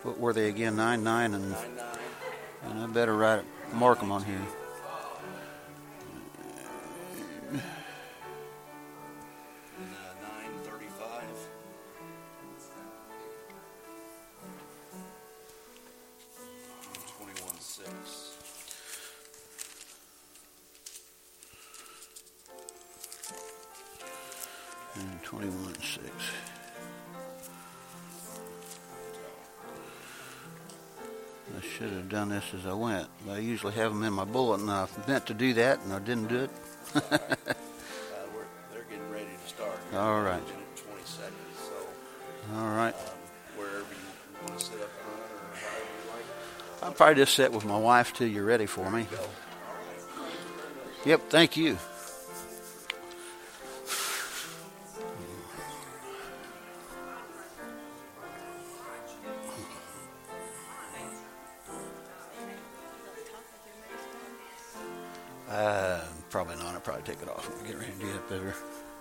What were they again? 9-9 and 9-9. And I better mark them on here. 9:35. And 21-6. And 21-6. I should have done this as I went. I usually have them in my bulletin. I meant to do that, and I didn't do it. They're getting ready to start. All right. In 20 seconds. So, All right. Wherever you want to sit up front or however you like. I'll probably just sit with my wife till you're ready for me. Go. All right. Yep, thank you. Probably not. I'll probably take it off when we get ready to get up there.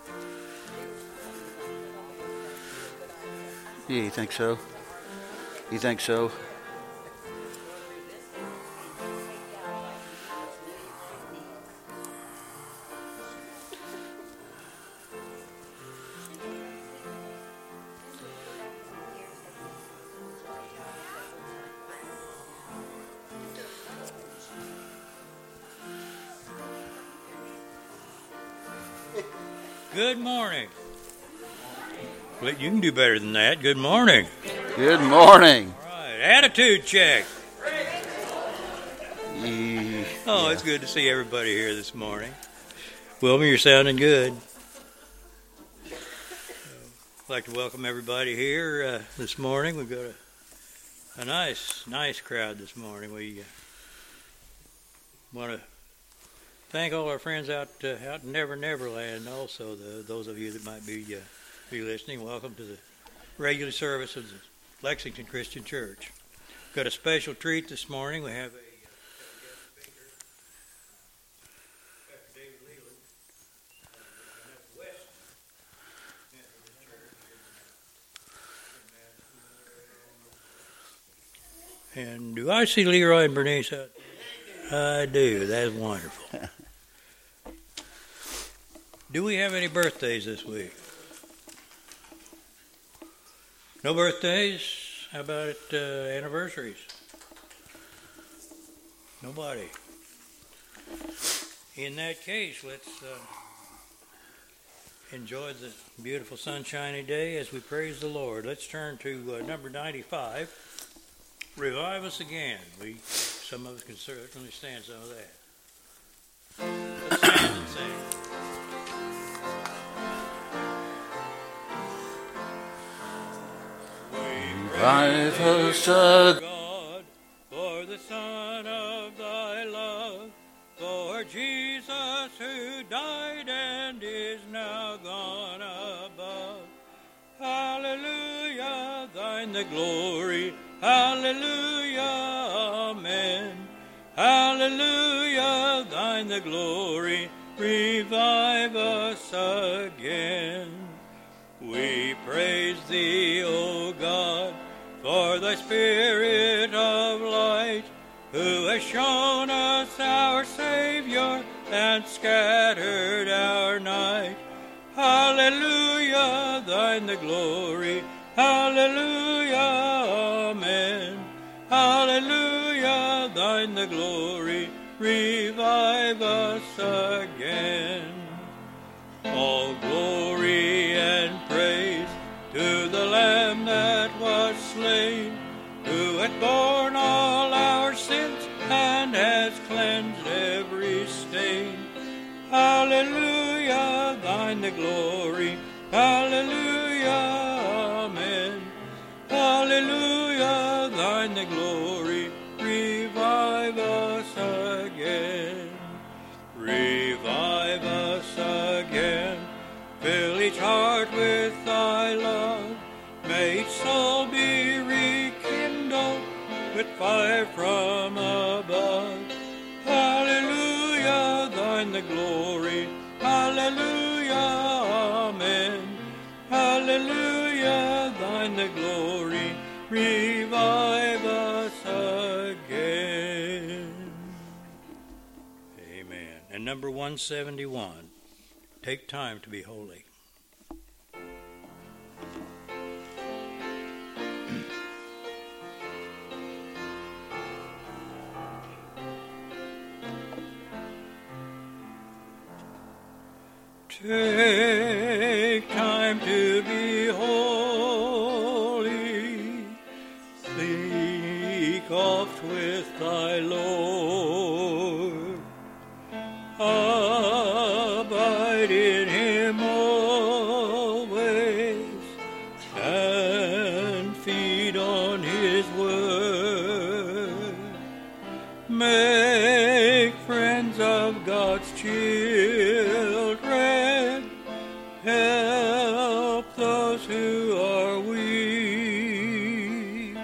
Yeah, you think so? You think so? Good morning. Well, you can do better than that. Good morning. Good morning. All right, attitude check. Oh, Yeah. it's good to see everybody here this morning. Wilma, you're sounding good. I'd like to welcome everybody here this morning. We've got a nice crowd this morning. We want to thank all our friends out in Neverland. Also, those of you that might be listening, welcome to the regular service of the Lexington Christian Church. We've got a special treat this morning. We have a guest speaker, Pastor David Leland, West Methodist Church. And do I see Leroy and Bernice out there? I do. That's wonderful. Do we have any birthdays this week? No birthdays? How about anniversaries? Nobody. In that case, let's enjoy the beautiful sunshiny day as we praise the Lord. Let's turn to number 95. Revive us again. Some of us can certainly stand some of that. Let's stand and sing. Revive us God, for the Son of thy love, for Jesus who died and is now gone above. Hallelujah, thine the glory. Hallelujah, amen. Hallelujah, thine the glory. Revive us again. We praise thee, O God, for thy Spirit of light, who has shown us our Savior and scattered our night. Hallelujah, thine the glory. Hallelujah, amen. Hallelujah, thine the glory. Revive us again. All glory and praise to the Lamb that was slain, who hath borne all our sins and has cleansed every stain. Hallelujah, thine the glory. Hallelujah, amen. Hallelujah, thine the glory. Revive us again. Revive us again. Fill each heart with thy love. May each soul be rekindled with fire from above. Hallelujah, thine the glory. Hallelujah, amen. Hallelujah, thine the glory. revive us again. Amen. And number 171, take time to be holy. Take time to be holy, seek oft with thy Lord, abide in him always, and feed on his word. Make friends of God's children, help those who are weak,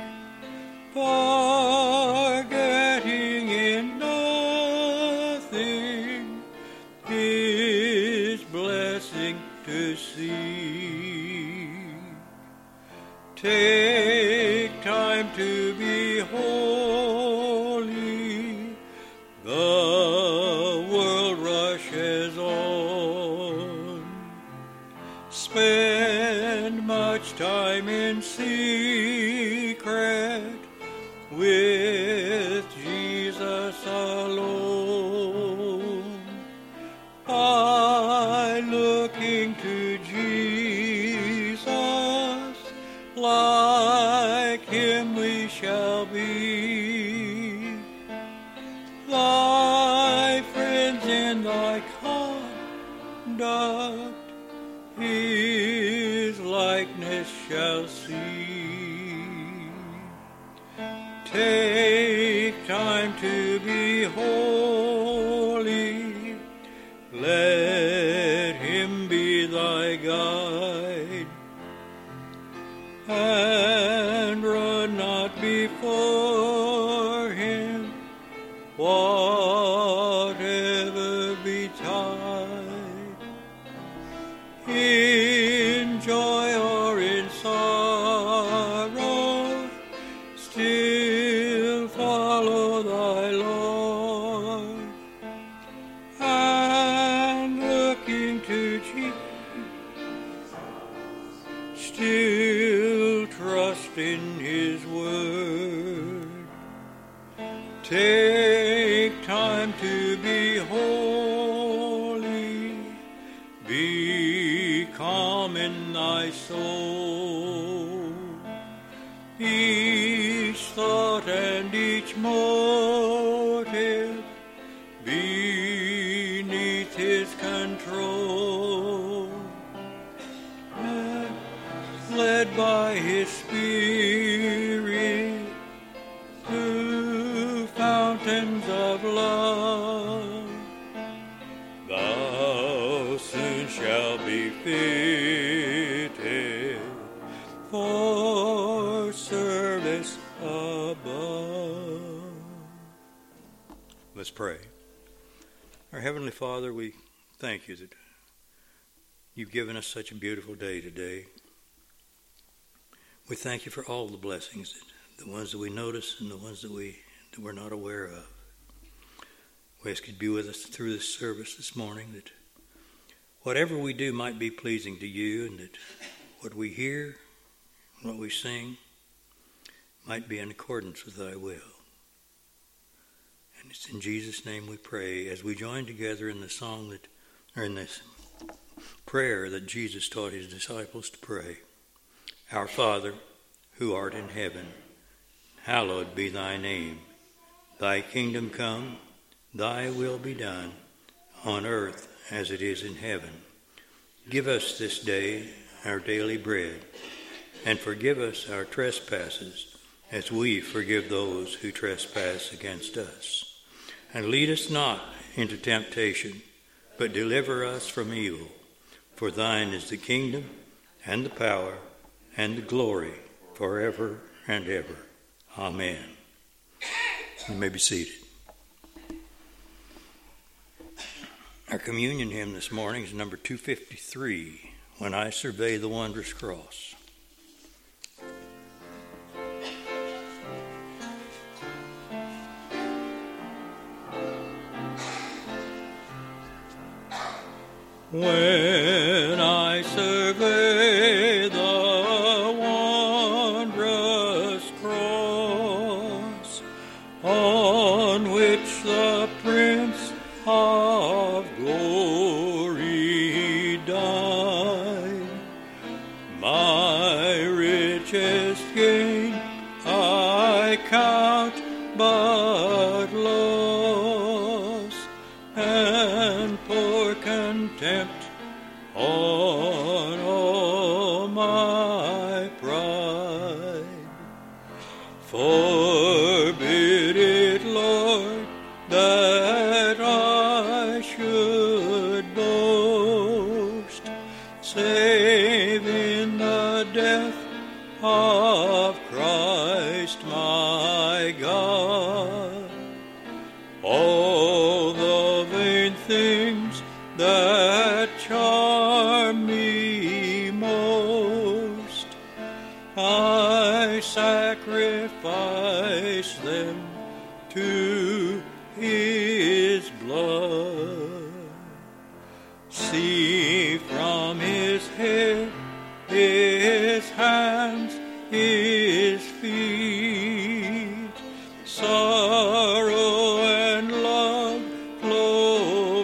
forgetting in nothing his blessing to see. Take time to be holy, the world rushes on. Spend much time in secret with Jesus alone. By looking to Jesus, like him we shall be. Thy friends in thy conduct his likeness shall see. Take time to be holy, let him be thy guide, and run not before him, whatever betide. In joy or in sorrow, still follow thy Lord, and looking to Jesus, still trust in his word. Take time to be holy, be calm in thy soul. Each thought and each motive beneath his control, led by his Spirit to fountains of love, thou soon shalt be fitted for service above. Let's pray. Our Heavenly Father, we thank you that you've given us such a beautiful day today. We thank you for all the blessings, the ones that we notice and the ones that we're not aware of. We ask you to be with us through this service this morning, that whatever we do might be pleasing to you, and that what we hear, what we sing, might be in accordance with thy will. And it's in Jesus' name we pray, as we join together in the song in this prayer that Jesus taught his disciples to pray. Our Father, who art in heaven, hallowed be thy name. Thy kingdom come, thy will be done, on earth as it is in heaven. Give us this day our daily bread, and forgive us our trespasses, as we forgive those who trespass against us. And lead us not into temptation, but deliver us from evil. For thine is the kingdom, and the power, and the glory, forever and ever. Amen. You may be seated. Our communion hymn this morning is number 253, When I Survey the Wondrous Cross. When I survey the wondrous cross on which the Prince of Glory died, my richest gain I count but loss, and pour contempt on all my pride. Forbid it, Lord, that I should boast, save in the death of Christ my God. All the vain things that charm me most, I sacrifice them to His blood. See from His head, His hands, His feet, sorrow and love flow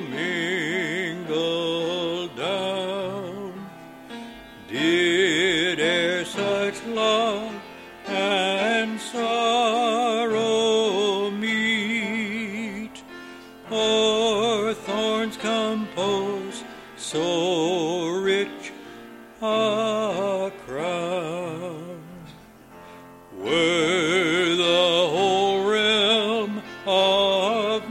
mingled down. Did e'er such love and sorrow meet, or thorns compose so rich a crown? Were the whole realm of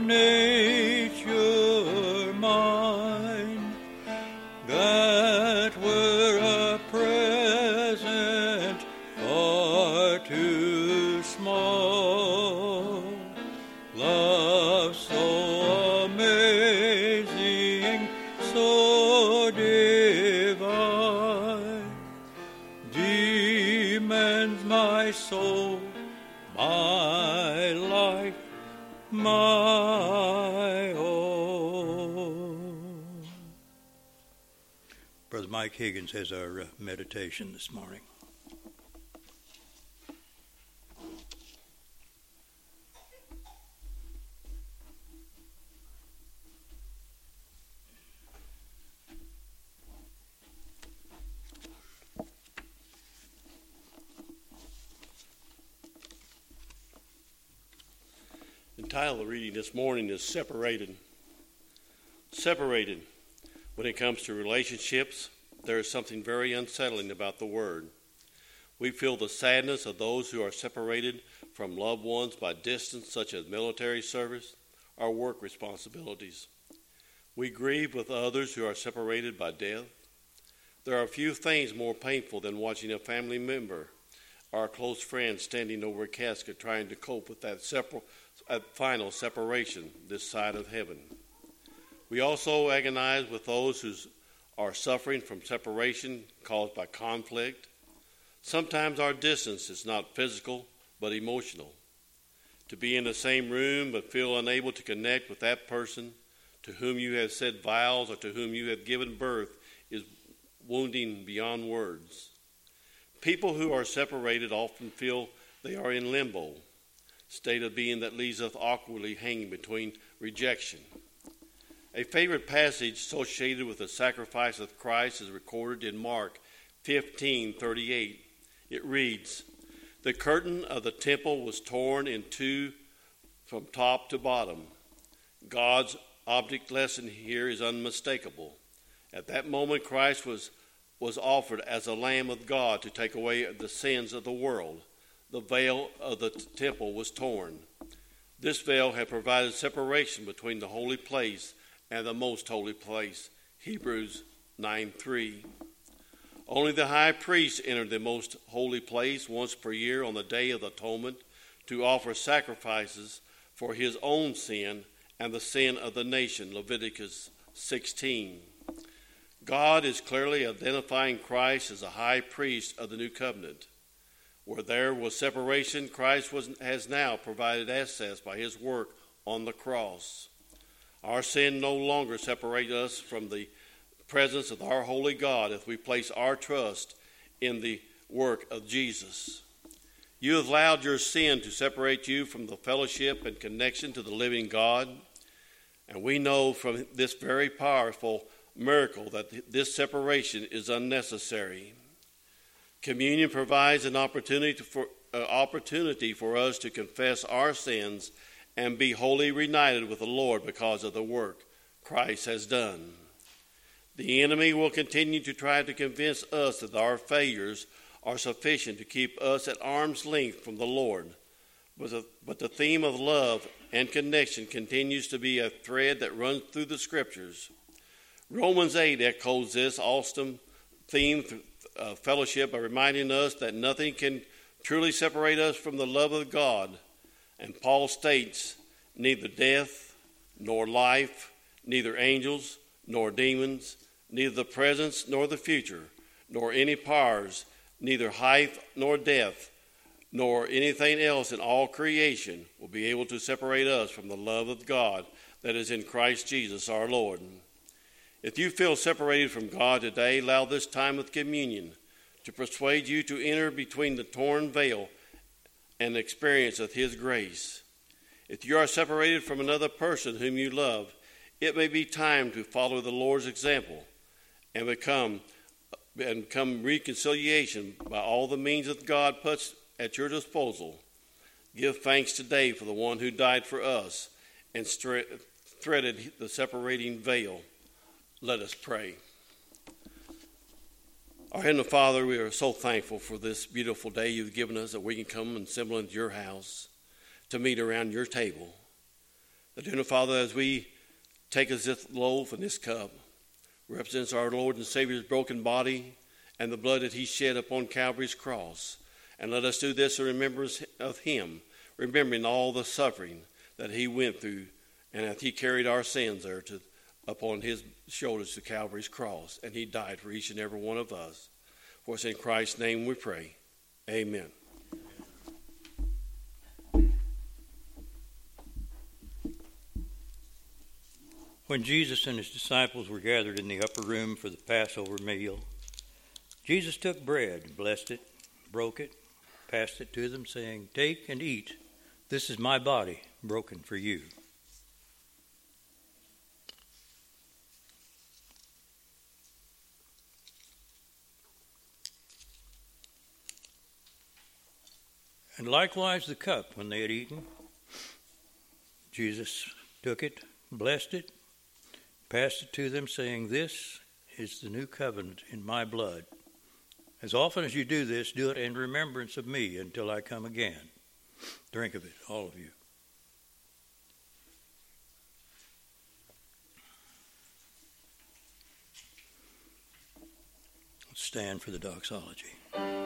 nature mine, that were a present far too small. Love so amazing, so divine, demands my soul, my life, my own. Brother Mike Higgins has our meditation this morning. The title of the reading this morning is Separated. Separated. When it comes to relationships, there is something very unsettling about the word. We feel the sadness of those who are separated from loved ones by distance, such as military service or work responsibilities. We grieve with others who are separated by death. There are few things more painful than watching a family member or a close friend standing over a casket trying to cope with that final separation this side of heaven. We also agonize with those who are suffering from separation caused by conflict. Sometimes our distance is not physical but emotional. To be in the same room but feel unable to connect with that person to whom you have said vows or to whom you have given birth is wounding beyond words. People who are separated often feel they are in limbo, state of being that leaves us awkwardly hanging between rejection. A favorite passage associated with the sacrifice of Christ is recorded in Mark 15:38. It reads, "The curtain of the temple was torn in two from top to bottom." God's object lesson here is unmistakable. At that moment, Christ was offered as a Lamb of God to take away the sins of the world. The veil of the temple was torn. This veil had provided separation between the holy place and the most holy place, Hebrews 9:3. Only the high priest entered the most holy place once per year on the Day of Atonement to offer sacrifices for his own sin and the sin of the nation, Leviticus 16. God is clearly identifying Christ as a high priest of the new covenant. Where there was separation, Christ has now provided access by his work on the cross. Our sin no longer separates us from the the presence of our holy God if we place our trust in the work of Jesus. You have allowed your sin to separate you from the fellowship and connection to the living God, and we know from this very powerful miracle that this separation is unnecessary. Communion provides an opportunity for us to confess our sins and be wholly reunited with the Lord because of the work Christ has done. The enemy will continue to try to convince us that our failures are sufficient to keep us at arm's length from the Lord. But the theme of love and connection continues to be a thread that runs through the Scriptures. Romans 8 echoes this awesome theme of fellowship by reminding us that nothing can truly separate us from the love of God. And Paul states, neither death nor life, neither angels nor demons, neither the present nor the future, nor any powers, neither height nor depth, nor anything else in all creation will be able to separate us from the love of God that is in Christ Jesus our Lord. If you feel separated from God today, allow this time of communion to persuade you to enter between the torn veil and experience of His grace. If you are separated from another person whom you love, it may be time to follow the Lord's example and become reconciliation by all the means that God puts at your disposal. Give thanks today for the one who died for us and threaded the separating veil. Let us pray. Our Heavenly Father, we are so thankful for this beautiful day you've given us that we can come and assemble into your house to meet around your table. That, Heavenly Father, as we take this loaf and this cup, represents our Lord and Savior's broken body and the blood that he shed upon Calvary's cross. And let us do this in remembrance of him, remembering all the suffering that he went through and that he carried our sins there upon his shoulders to Calvary's cross. And he died for each and every one of us. For it's in Christ's name we pray. Amen. When Jesus and his disciples were gathered in the upper room for the Passover meal, Jesus took bread, blessed it, broke it, passed it to them, saying, "Take and eat. This is my body, broken for you." And likewise the cup, when they had eaten, Jesus took it, blessed it, passed it to them, saying, "This is the new covenant in my blood. As often as you do this, do it in remembrance of me until I come again." Drink of it, all of you. Let's stand for the doxology.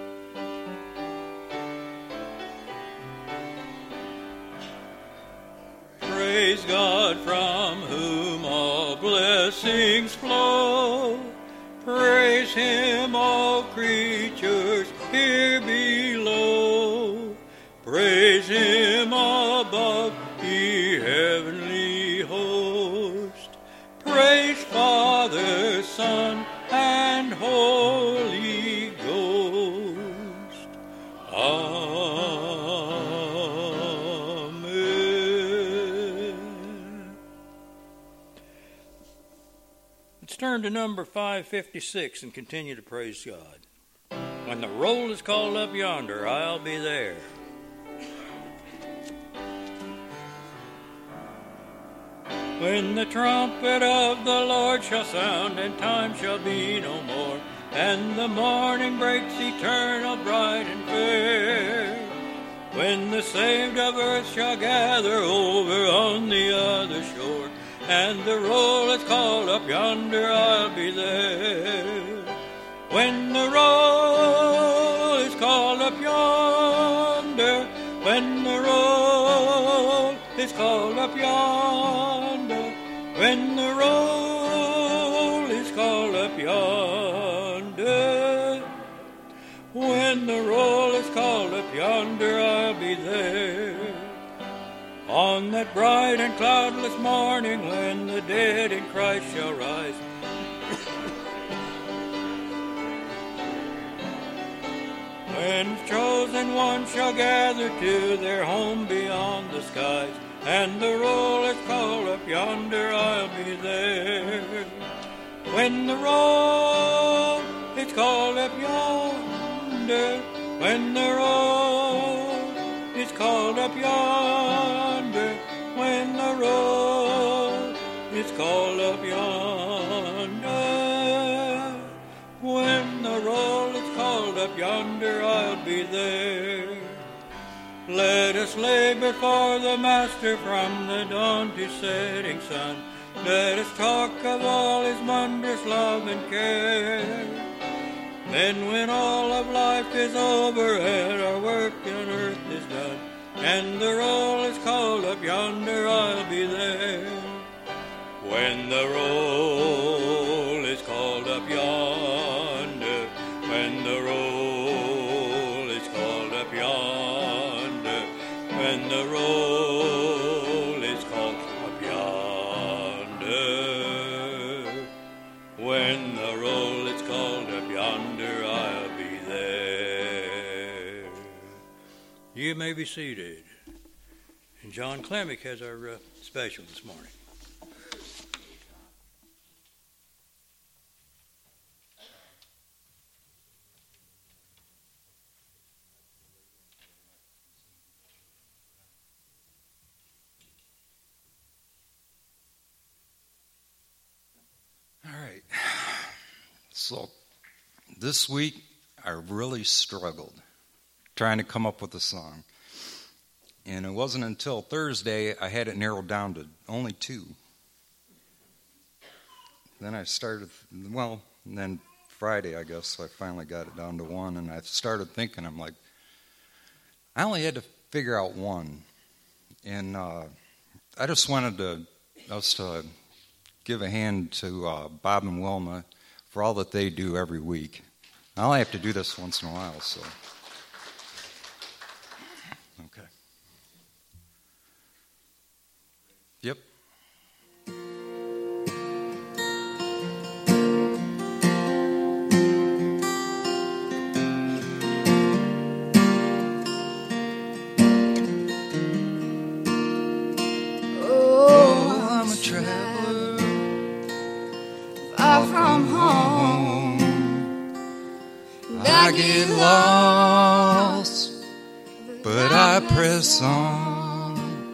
Praise God, from whom all blessings flow. Praise him, all creatures here below. Praise him above, ye heavenly host. Praise Father, Son, and Holy Ghost. Amen. Let's turn to number 556 and continue to praise God. When the roll is called up yonder, I'll be there. When the trumpet of the Lord shall sound, and time shall be no more, and the morning breaks eternal, bright and fair. When the saved of earth shall gather over on the other shore, and the roll is called up yonder, I'll be there. When the roll is called up yonder, when the roll is called up yonder, when the roll is called up yonder, when the roll is called up yonder, I'll be there. On that bright and cloudless morning, when the dead in Christ shall rise, when the chosen ones shall gather to their home beyond the skies, and the roll is called up yonder, I'll be there. When the roll is called up yonder, when the roll is called up yonder, when the roll is called up yonder, when the roll is called up yonder, I'll be there. Let us labor for the Master from the dawn to setting sun. Let us talk of all his wondrous love and care. Then when all of life is over and our work on earth is done, and the roll is called up yonder, I'll be there. When the roll is called up yonder, when the roll is called up yonder, when the roll is called up yonder, when the roll is called up yonder, I'll be there. You may be seated. And John Klemick has our special this morning. All right. So this week I really struggled trying to come up with a song. And it wasn't until Thursday I had it narrowed down to only 2. Then I started, and then Friday I guess I finally got it down to 1. And I started thinking, I'm like, I only had to figure out 1. And I just wanted us to give a hand to Bob and Wilma for all that they do every week. I only have to do this once in a while, so. Okay. Yep. I get lost, but I press on.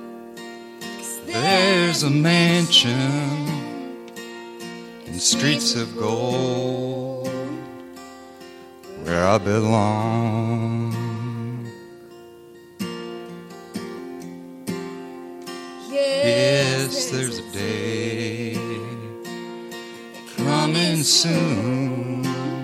There's a mansion in streets of gold where I belong. Yes, there's a day coming soon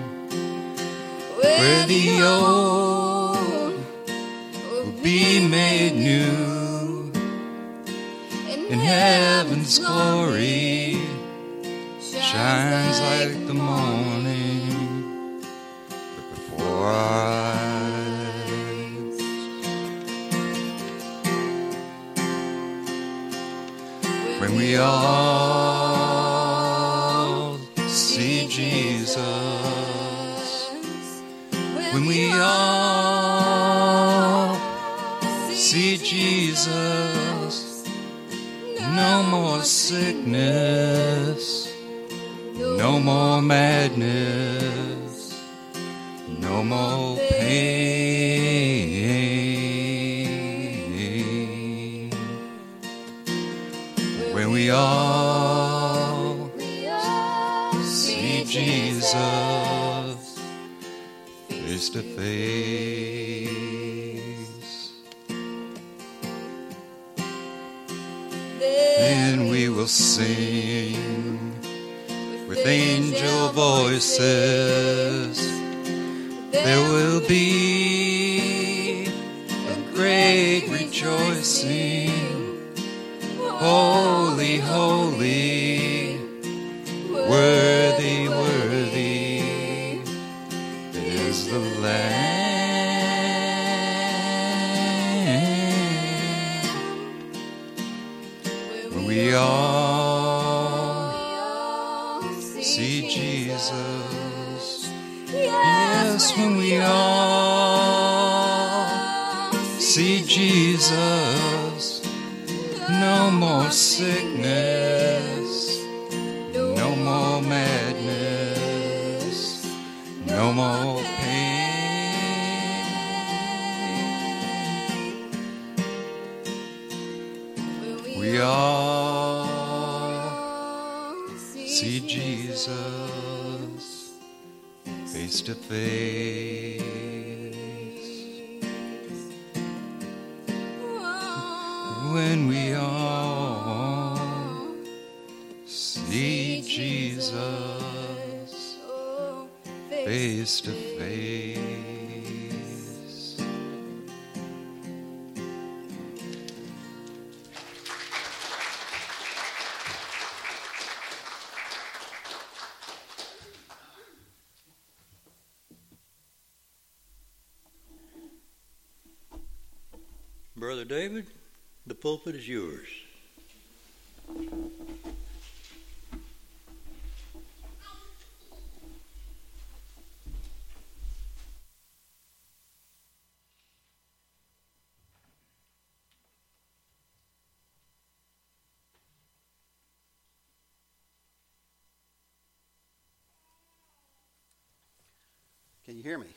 where the old will be made new, and heaven's glory shines like the morning before our eyes. When we all see Jesus, when we all see Jesus, no more sickness, no more madness, no more pain. When we all see Jesus face to face, then we will sing with angel voices. There will be a great rejoicing. Holy, holy, worthy, worthy is the Lamb. When we all see Jesus, yes, when we all see Jesus. No more sickness, no more madness, no more pain. We all see Jesus face to face. When we all see Jesus face to face. Brother David, the pulpit is yours. Can you hear me?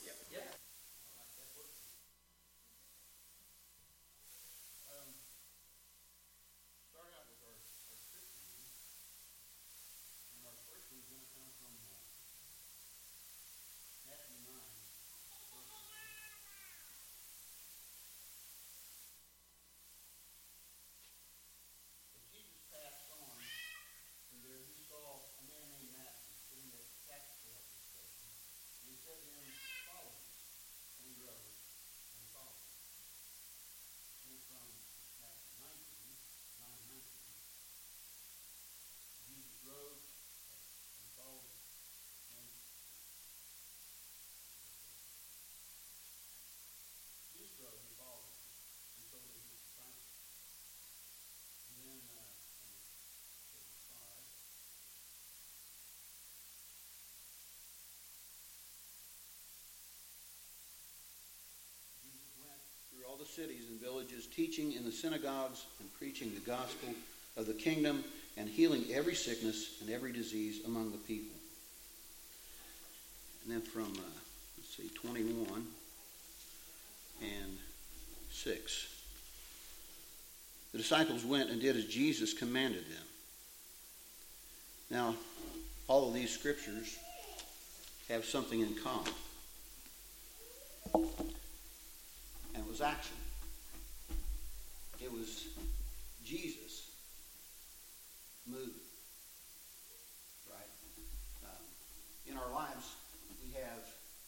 All the cities and villages, teaching in the synagogues and preaching the gospel of the kingdom and healing every sickness and every disease among the people. And then from, 21 and 6. The disciples went and did as Jesus commanded them. Now, all of these scriptures have something in common. And it was action. It was Jesus moving. Right? In our lives, we have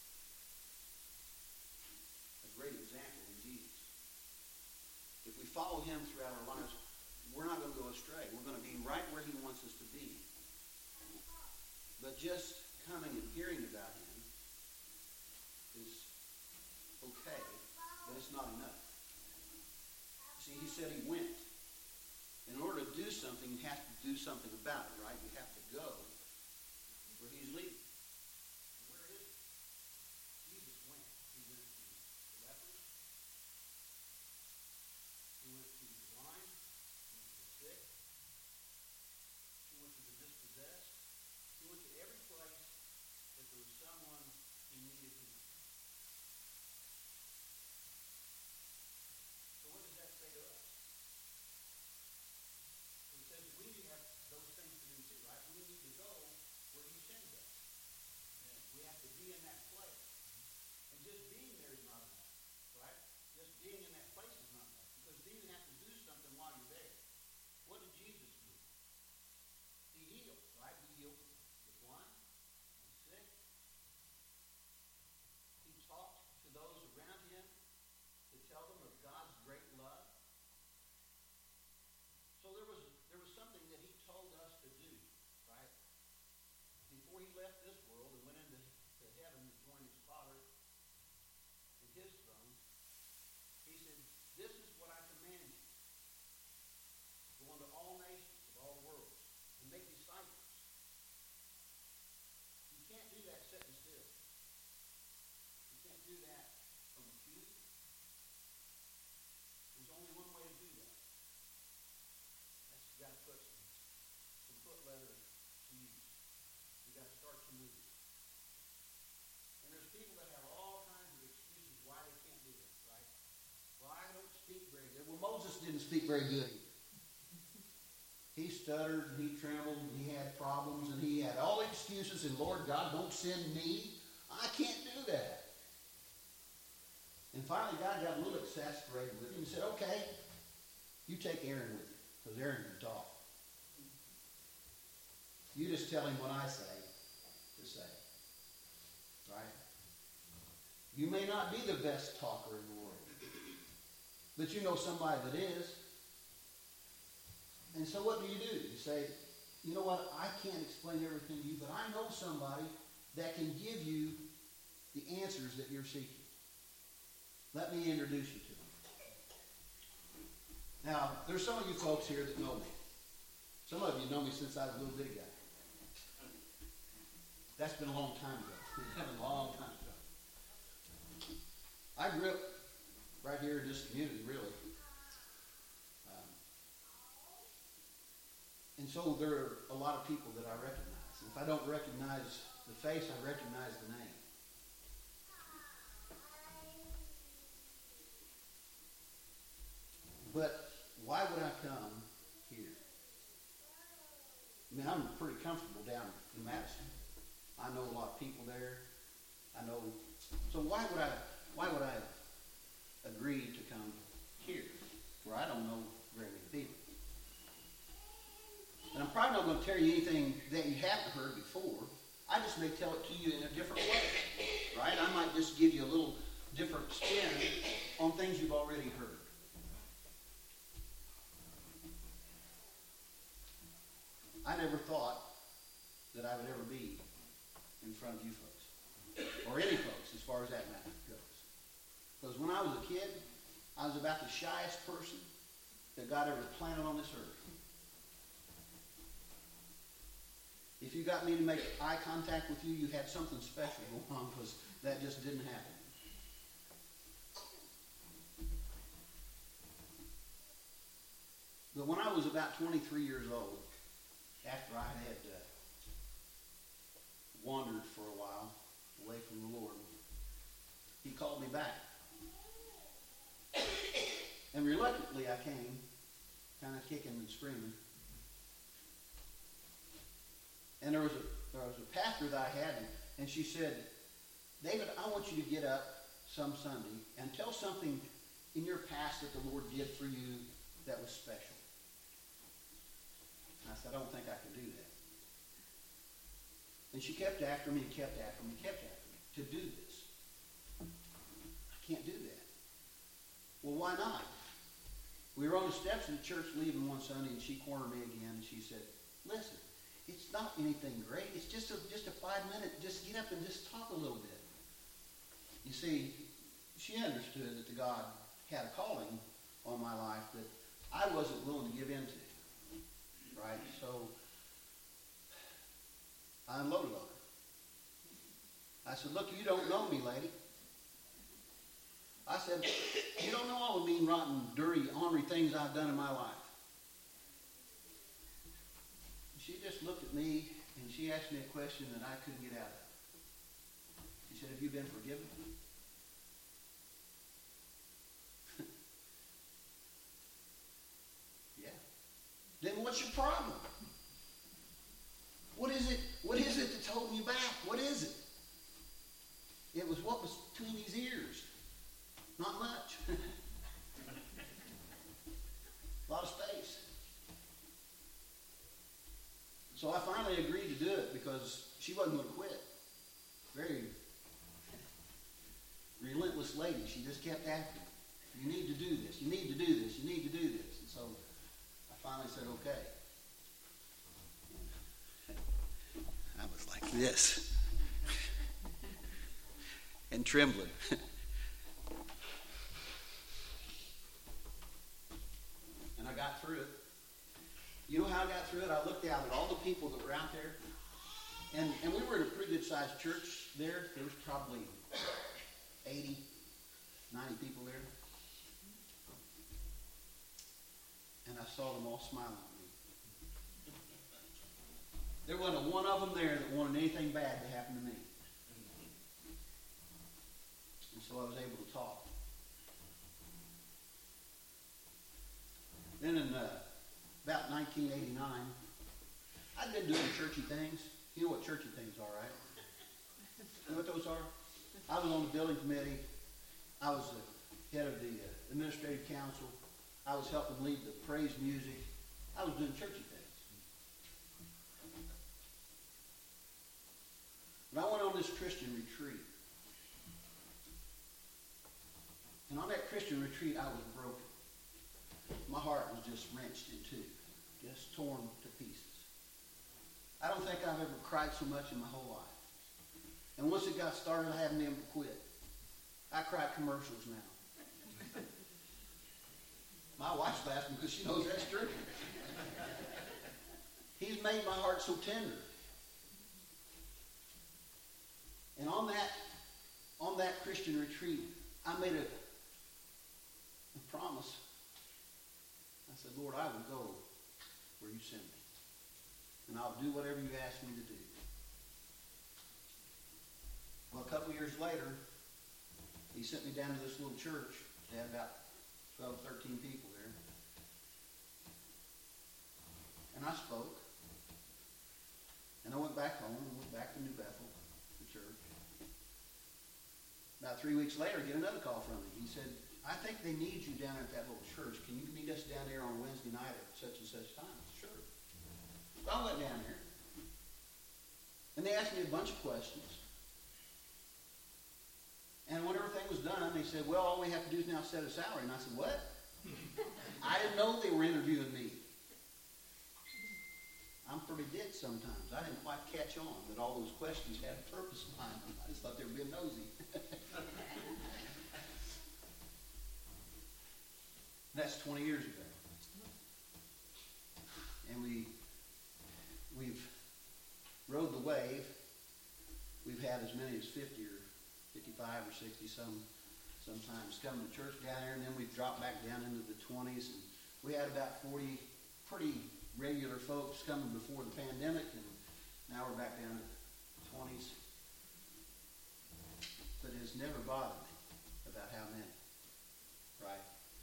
a great example in Jesus. If we follow him throughout our lives, we're not going to go astray. We're going to be right where he wants us to be. But just coming and hearing about him is okay. But it's not enough. See, he said he went. In order to do something, you have to do something about it, right? You have to go where he's leading. Where is he? Jesus went. He went to the lepers. He went to the blind. He went to the sick. He went to the dispossessed. He went to every place that there was someone who needed him. What does that say to us? It says we have those things to do too, right? We need to go where he sends us. We have to be in that place. And just being there is not enough, right? Just being in that place is not enough. Because then you have to do something while you're there. What did Jesus do? He healed, right? He healed the blind and sick. He talked to those around him to tell them of God's great love. So there was something that he told us to do, right? Before he left this world and went into heaven to join his Father in his throne, he said, this is what I command you. Go into all nations of all worlds and make disciples. You can't do that sitting still. You can't do that from a pew. didn't speak very good. He stuttered, and he trembled, and he had problems, and he had all excuses, and Lord God, don't send me. I can't do that. And finally, God got a little exasperated with him and said, okay, you take Aaron with you, because Aaron can talk. You just tell him what I say to say. Right? You may not be the best talker in the world, but you know somebody that is. And so what do? You say, you know what, I can't explain everything to you, but I know somebody that can give you the answers that you're seeking. Let me introduce you to them. Now, there's some of you folks here that know me. Some of you know me since I was a little bitty guy. That's been a long time ago. A long time ago. I grew up right here in this community, really. And so there are a lot of people that I recognize. And if I don't recognize the face, I recognize the name. But why would I come here? I mean, I'm pretty comfortable down in Madison. I know a lot of people there. So why would I agree to come here where I don't know very many people? And I'm probably not going to tell you anything that you haven't heard before. I just may tell it to you in a different way, right? I might just give you a little different spin on things you've already heard. I never thought that I would ever be in front of you folks, or any folks as far as that matter goes. Because when I was a kid, I was about the shyest person that God ever planted on this earth. If you got me to make eye contact with you, you had something special going on, because that just didn't happen. But when I was about 23 years old, after I had wandered for a while away from the Lord, he called me back. And reluctantly I came, kind of kicking and screaming. And there was a pastor that I had, and she said, David, I want you to get up some Sunday and tell something in your past that the Lord did for you that was special. I said, I don't think I can do that. And she kept after me, kept after me to do this. I can't do that. Well, why not? We were on the steps of the church leaving one Sunday, and she cornered me again, and she said, listen, it's not anything great. It's just a 5-minute, just get up and just talk a little bit. You see, she understood that the God had a calling on my life that I wasn't willing to give in to. Right? So I unloaded on her. I said, look, you don't know me, lady. I said, you don't know all the mean, rotten, dirty, ornery things I've done in my life. She just looked at me and she asked me a question that I couldn't get out of. She said, have you been forgiven? Yeah. Then what's your problem? What is it that's holding you back? What is it? It was what was between these ears. Not much. A lot of space. So I finally agreed to do it because she wasn't going to quit. Very relentless lady. She just kept after me. You need to do this. You need to do this. You need to do this. And so I finally said, okay. I was like this. And trembling. And I got through it. You know how I got through it? I looked out at all the people that were out there. And we were in a pretty good-sized church there. There was probably 80, 90 people there. And I saw them all smiling at me. There wasn't one of them there that wanted anything bad to happen to me. And so I was able to talk. about 1989. I'd been doing churchy things. You know what churchy things are, right? You know what those are? I was on the building committee. I was the head of the administrative council. I was helping lead the praise music. I was doing churchy things. But I went on this Christian retreat. And on that Christian retreat, I was broken. My heart was just wrenched in two, just torn to pieces. I don't think I've ever cried so much in my whole life. And once it got started, I haven't even quit. I cry commercials now. My wife's laughing because she knows that's true. He's made my heart so tender. And on that Christian retreat, I made a promise. I said, Lord, I will go where you send me. And I'll do whatever you ask me to do. Well, a couple years later, he sent me down to this little church. They had about 12, 13 people there. And I spoke. And I went back home and went back to New Bethel, the church. About 3 weeks later, I get another call from him. He said, I think they need you down at that little church. Can you meet us down there on Wednesday night at such and such time? Sure. So I went down there. And they asked me a bunch of questions. And when everything was done, they said, well, all we have to do is now set a salary. And I said, what? I didn't know they were interviewing me. I'm pretty dense sometimes. I didn't quite catch on that all those questions had a purpose behind them. I just thought they were being nosy. That's 20 years ago. And we've rode the wave. We've had as many as 50 or 55 or 60 sometimes coming to church down there, and then we've dropped back down into the 20s. And we had about 40 pretty regular folks coming before the pandemic, and now we're back down to the 20s. But it has never bothered me about how many, right?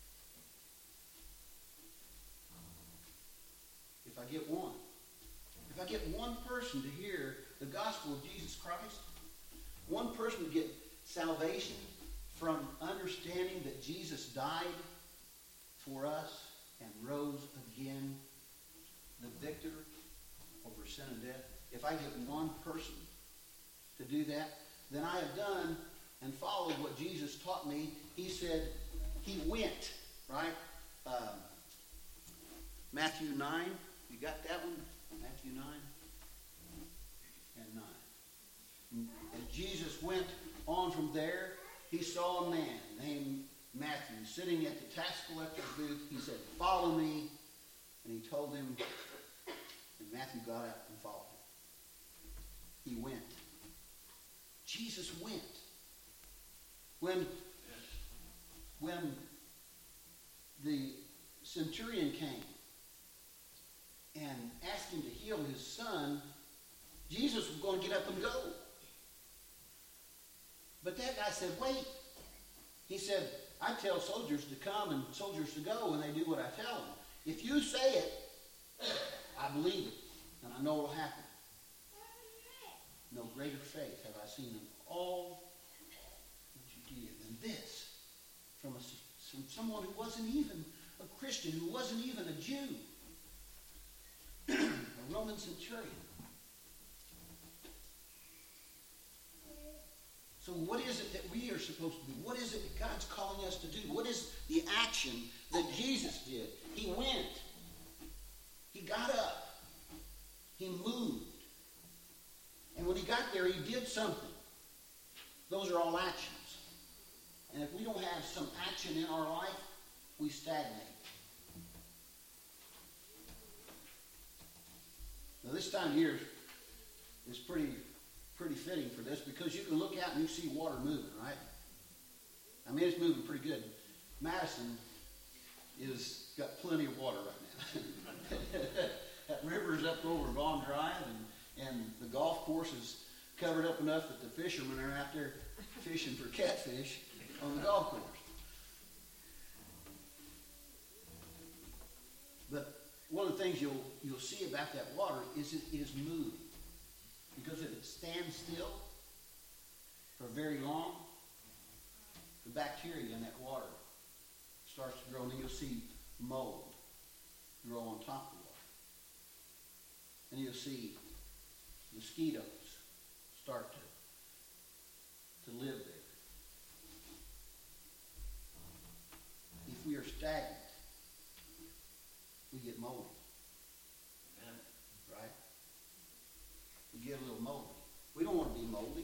If I get one person to hear the gospel of Jesus Christ, one person to get salvation from understanding that Jesus died for us and rose again, the victor over sin and death. If I get one person to do that, then I have done and followed what Jesus taught me. He said he went, right? Matthew 9. You got that one? Matthew 9 and 9. And Jesus went on from there. He saw a man named Matthew sitting at the tax collector's booth. He said, follow me. And he told him, and Matthew got up and followed him. He went. Jesus went. When the centurion came and asked him to heal his son, Jesus was going to get up and go. But that guy said, wait. He said, I tell soldiers to come and soldiers to go, and they do what I tell them. If you say it, I believe it, and I know it will happen. No greater faith have I seen in all that you give than this from someone who wasn't even a Christian, who wasn't even a Jew, a Roman centurion. So what is it that we are supposed to do? What is it that God's calling us to do? What is the action that Jesus did? He went. He got up. He moved. And when he got there, he did something. Those are all actions. And if we don't have some action in our life, we stagnate. Now this time of year is pretty fitting for this, because you can look out and you see water moving, right? I mean, it's moving pretty good. Madison is got plenty of water right now. That river's up over Vaughn Drive, and the golf course is covered up enough that the fishermen are out there fishing for catfish on the golf course. But one of the things you'll see about that water is it is moving. Because if it stands still for very long, the bacteria in that water starts to grow, and then you'll see mold grow on top of the water. And you'll see mosquitoes start to live there. If we are stagnant, we get moldy. Right? We get a little moldy. We don't want to be moldy.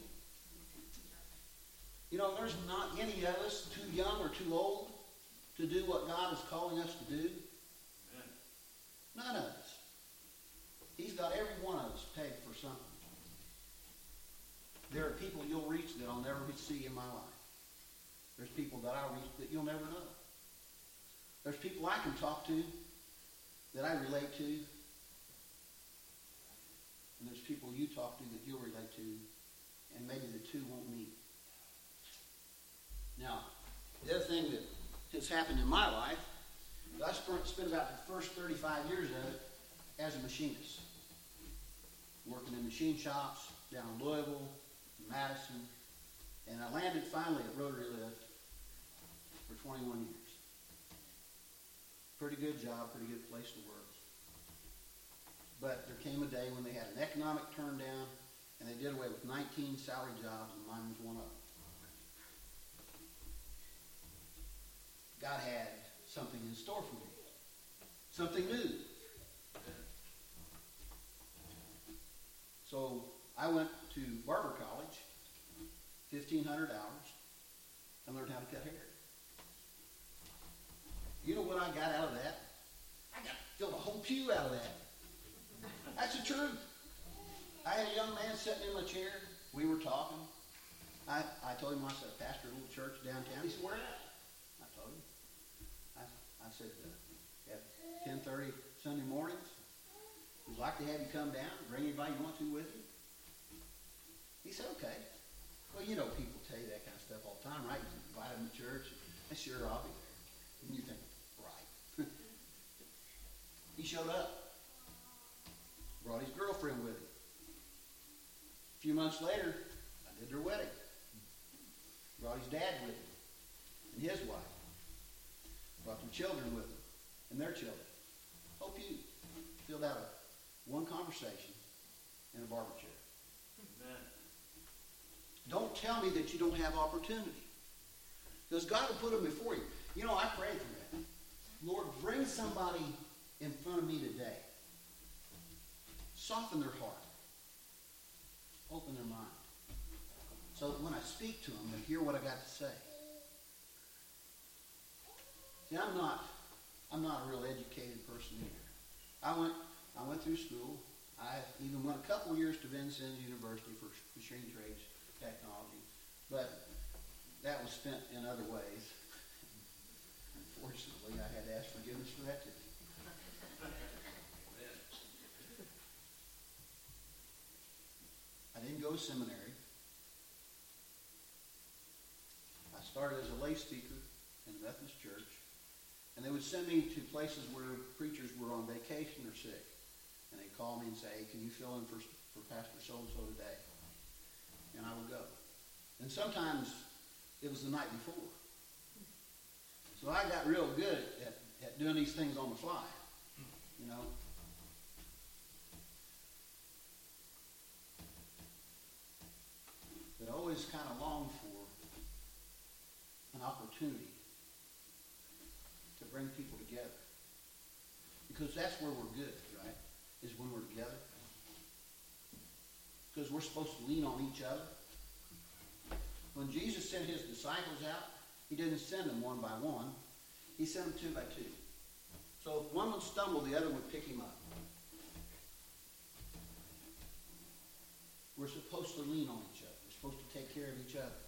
You know, there's not any of us too young or too old to do what God is calling us to do. None of us. He's got every one of us pegged for something. There are people you'll reach that I'll never see in my life. There's people that I'll reach that you'll never know. There's people I can talk to that I relate to. And there's people you talk to that you'll relate to. And maybe the two won't meet. Now, the other thing that has happened in my life, I spent about the first 35 years of it as a machinist. Working in machine shops down in Louisville, Madison, and I landed finally at Rotary Lift for 21 years. Pretty good job, pretty good place to work. But there came a day when they had an economic turn down, and they did away with 19 salary jobs, and mine was one of them. God had something in store for me. Something new. So I went to barber college, 1,500 hours, and learned how to cut hair. You know what I got out of that? I filled a whole pew out of that. That's the truth. I had a young man sitting in my chair. We were talking. I told him I said, I pastor a little church downtown. He said, where at? I told him. I said, at 10:30 Sunday mornings, we'd like to have you come down, bring anybody you want to with you. He said, okay. Well, you know, people tell you that kind of stuff all the time, right? You invite them to church. Sure, I'll be there. And you think, right. He showed up. Brought his girlfriend with him. A few months later, I did their wedding. Brought his dad with him and his wife. Brought their children with him and their children. Hope you filled out one conversation in a barber chair. Amen. Don't tell me that you don't have opportunity. Because God will put them before you. You know, I pray for that. Lord, bring somebody in front of me today. Soften their heart. Open their mind. So that when I speak to them, they hear what I got to say. See, I'm not a real educated person either. I went through school. I even went a couple years to Vincennes University for machine trades technology, but that was spent in other ways. Unfortunately, I had to ask forgiveness for that too. I didn't go to seminary. I started as a lay speaker in the Methodist Church, and they would send me to places where preachers were on vacation or sick. And they'd call me and say, hey, can you fill in for Pastor so-and-so today? And I would go. And sometimes it was the night before. So I got real good at doing these things on the fly, you know. But I always kind of longed for an opportunity to bring people together. Because that's where we're good, right? Is when we're together. Because we're supposed to lean on each other. When Jesus sent his disciples out, he didn't send them one by one. He sent them 2 by 2. So if one would stumble, the other would pick him up. We're supposed to lean on each other. We're supposed to take care of each other.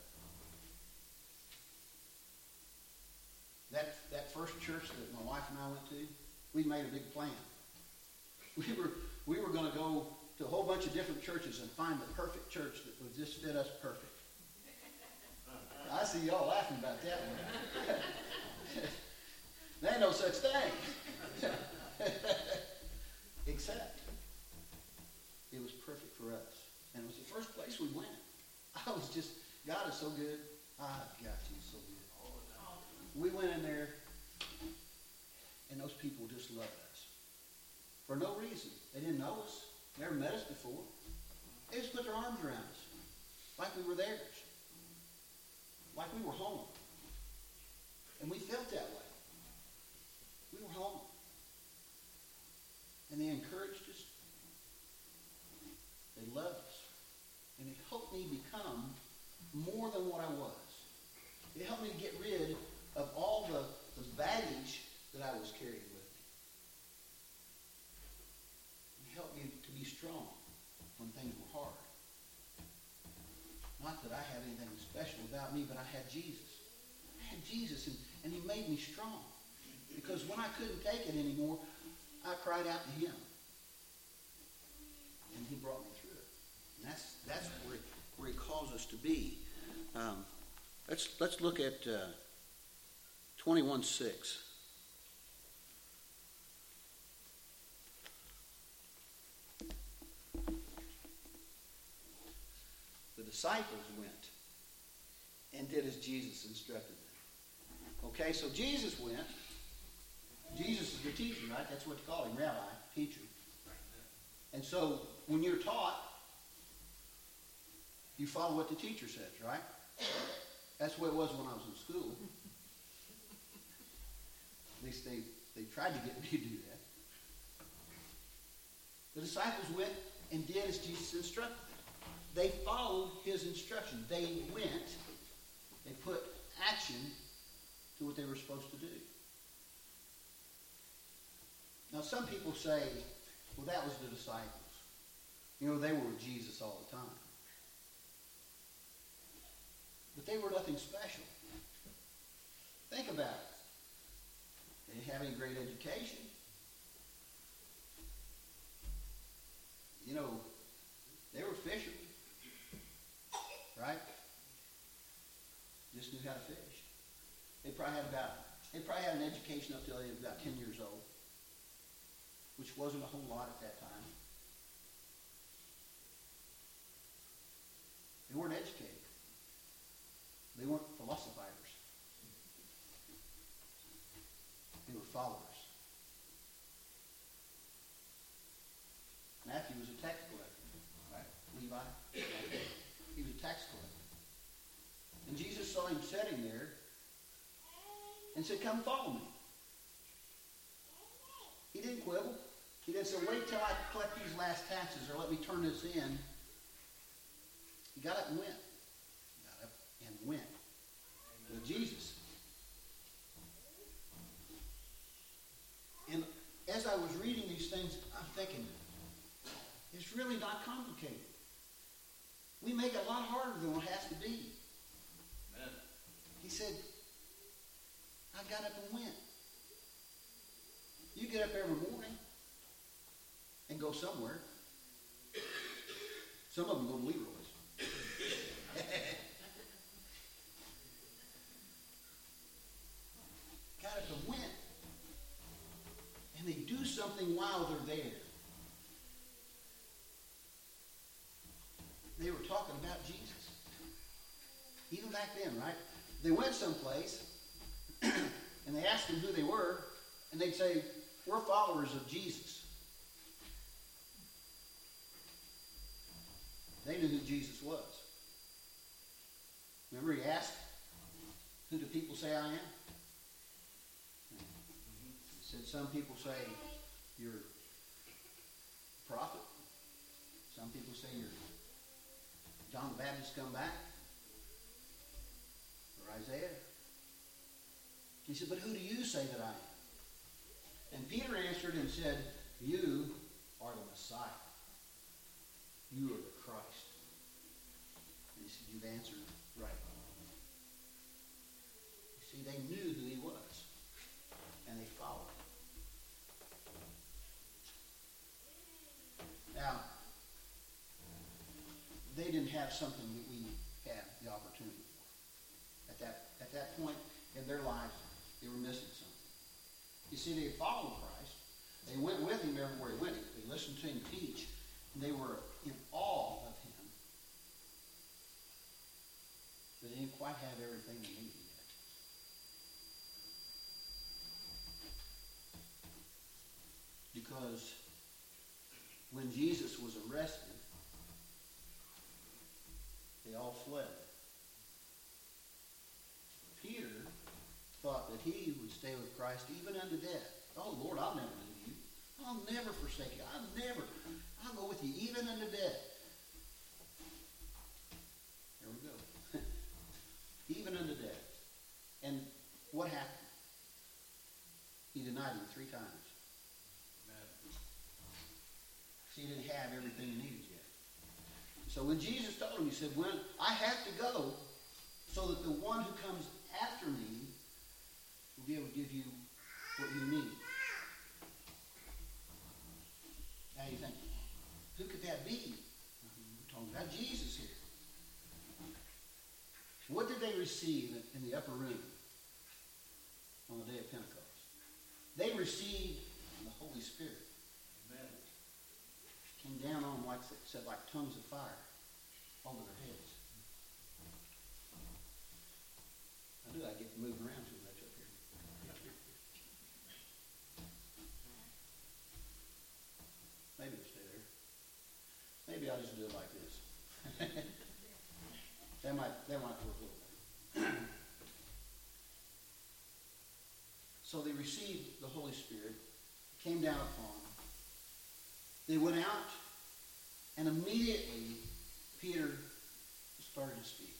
That first church that my wife and I went to, we made a big plan. We were going to go to a whole bunch of different churches and find the perfect church that would just fit us perfect. I see y'all laughing about that one. There ain't no such thing. loved us. For no reason. They didn't know us. Never met us before. They just put their arms around us. Like we were theirs. Like we were home. And we felt that way. We were home. And they encouraged us. They loved us. And it helped me become more than what I was. It helped me to get rid of all the baggage that I was carrying with me. It helped me to be strong when things were hard. Not that I had anything special about me, but I had Jesus. I had Jesus, and he made me strong. Because when I couldn't take it anymore, I cried out to him. And he brought me through it. And that's where he calls us to be. Let's look at 21:6. The disciples went and did as Jesus instructed them. Okay, so Jesus went. Jesus is the teacher, right? That's what they call him, rabbi, teacher. And so when you're taught, you follow what the teacher says, right? That's the way it was when I was in school. At least they tried to get me to do that. The disciples went and did as Jesus instructed them. They followed his instruction. They went. They put action to what they were supposed to do. Now, some people say, well, that was the disciples. You know, they were with Jesus all the time. But they were nothing special. Think about it. They didn't have any great education. You know, they were fishermen. Right? Just knew how to fish. They probably had an education up till they were about 10 years old, which wasn't a whole lot at that time. They weren't educated. They weren't philosophizers. They were followers. Matthew was a tax collector, right? Levi, he was a tax collector. And Jesus saw him sitting there and said, come follow me. He didn't quibble. He didn't say, wait till I collect these last taxes or let me turn this in. He got up and went. Got up and went with Jesus. And as I was reading these things, I'm thinking, it's really not complicated. We make it a lot harder than what it has to be. Amen. He said, I got up and went. You get up every morning and go somewhere. Some of them go to Leroy's. Got up and went. And they do something while they're there. They were talking about Jesus. Even back then, right? They went someplace and they asked them who they were, and they'd say, we're followers of Jesus. They knew who Jesus was. Remember he asked, who do people say I am? He said, some people say you're a prophet. Some people say you're John the Baptist come back. Or Isaiah. He said, but who do you say that I am? And Peter answered and said, you are the Messiah. You are the Christ. And he said, you've answered right. You see, they knew who he was. And they followed him. Now, they didn't have something that we had the opportunity for. At that point in their lives, they were missing something. You see, they followed Christ. They went with him everywhere he went. They listened to him teach. And they were in awe of him. But they didn't quite have everything they needed yet. because when Jesus was arrested, they all fled. Peter thought that he would stay with Christ even unto death. Oh, Lord, I'll never leave you. I'll never forsake you. I'll go with you even unto death. There we go. Even unto death. And what happened? He denied him 3 times. See, he didn't have everything he needed yet. So when Jesus told him, he said, "When I have to go so that the one who comes after me will be able to give you what you need." Now you think, who could that be? We're talking about Jesus here. What did they receive in the upper room on the day of Pentecost? They received the Holy Spirit. Amen. Came down on them, like it said, like tongues of fire over their heads. I knew I'd get to move around too much up here. Maybe it'll stay there. Maybe I'll just do it like this. That might work a little bit. So they received the Holy Spirit, came down upon them. They went out, and immediately Peter started to speak.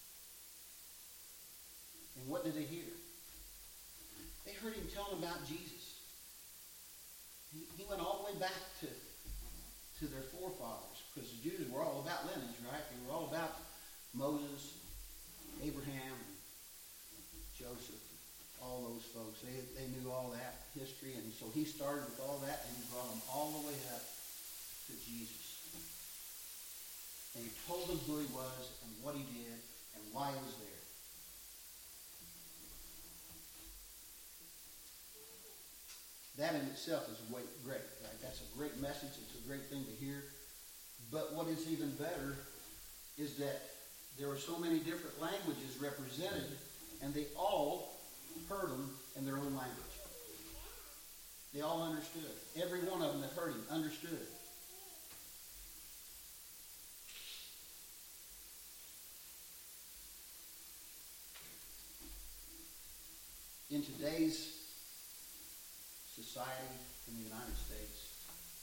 And what did they hear? They heard him tell them about Jesus. He went all the way back to their forefathers, because the Jews were all about lineage, right? They were all about Moses, Abraham, Joseph, all those folks. They knew all that history, and so he started with all that, and he brought them all the way up to Jesus. And he told them who he was and what he did and why he was there. That in itself is great, right? That's a great message. It's a great thing to hear. But what is even better is that there were so many different languages represented, and they all heard him in their own language. They all understood. Every one of them that heard him understood. In today's society in the United States,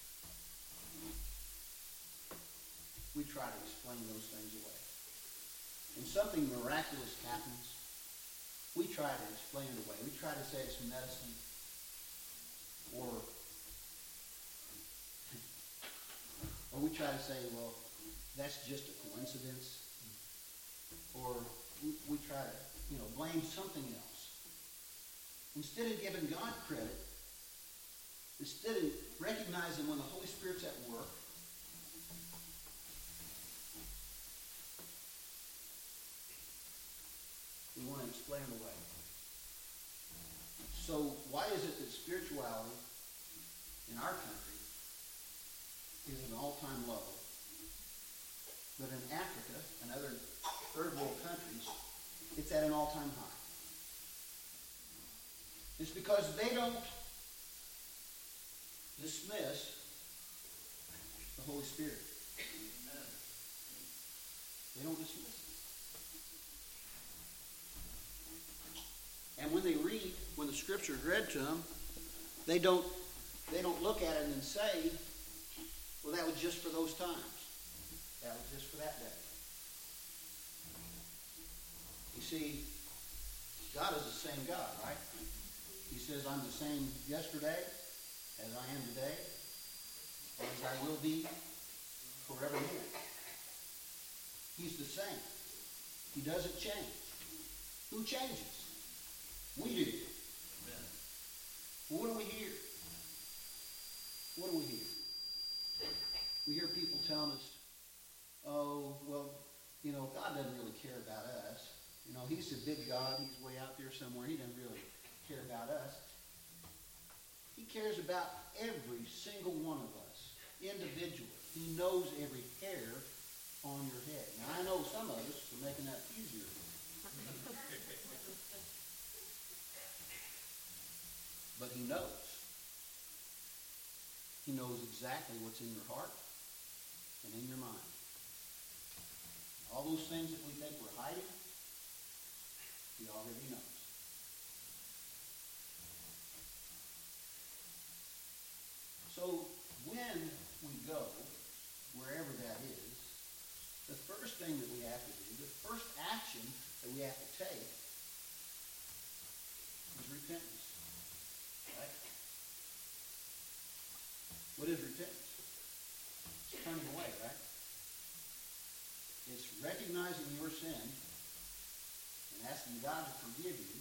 we try to explain those things away. When something miraculous happens, we try to explain it away. We try to say it's medicine, or we try to say, well, that's just a coincidence, or we try to, blame something else. Instead of giving God credit, instead of recognizing when the Holy Spirit's at work, we want to explain it away. So why is it that spirituality in our country is at an all-time low, but in Africa and other third world countries, it's at an all-time high? It's because they don't dismiss the Holy Spirit. They don't dismiss it. And when they read, when the Scripture is read to them, they don't look at it and say, well, that was just for those times. That was just for that day. You see, God is the same God, right? He says, I'm the same yesterday as I am today, as I will be forevermore. He's the same. He doesn't change. Who changes? We do. Amen. Well, what do we hear? What do we hear? We hear people telling us, oh, well, God doesn't really care about us. He's a big God. He's way out there somewhere. He doesn't really care about us. He cares about every single one of us individually. He knows every hair on your head. Now, I know some of us are making that easier. But he knows. He knows exactly what's in your heart and in your mind. All those things that we think we're hiding, he already knows. So when we go, wherever that is, the first thing that we have to do, the first action that we have to take is repentance. Right? What is repentance? It's turning away, right? It's recognizing your sin and asking God to forgive you